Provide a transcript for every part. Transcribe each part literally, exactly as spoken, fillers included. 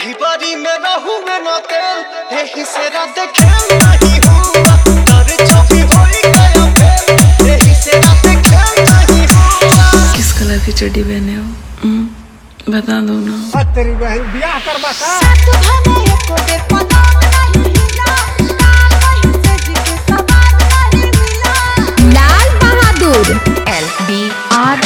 बारी में रहूं मैं ना तेल यही से रात खेल नहीं हुआ तर छवि होई गया फेल यही से रात खेल नहीं हुआ। किस कलर की चड्डी पहने हो बता दो ना। तेरी बहन ब्याह करवा का Lal Bahadur L B R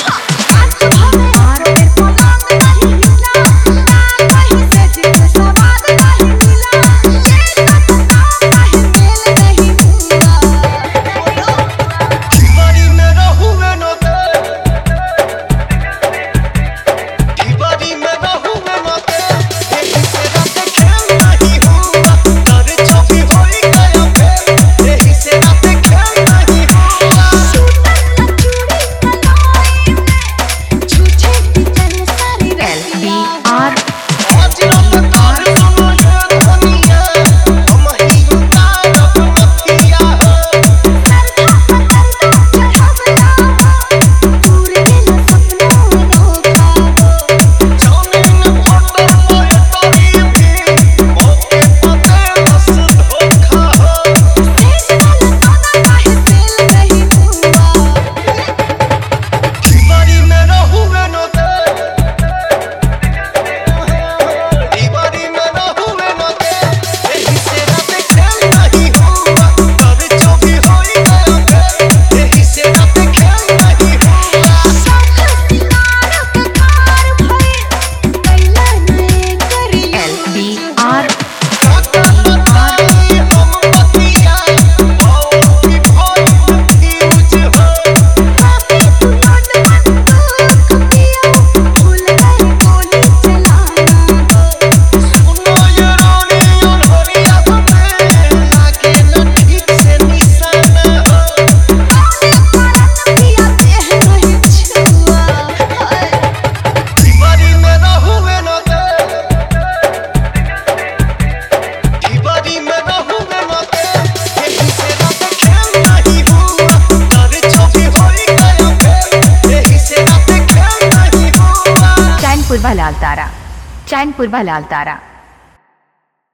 Chainpur Lal Tara Chainpur Lal तारा।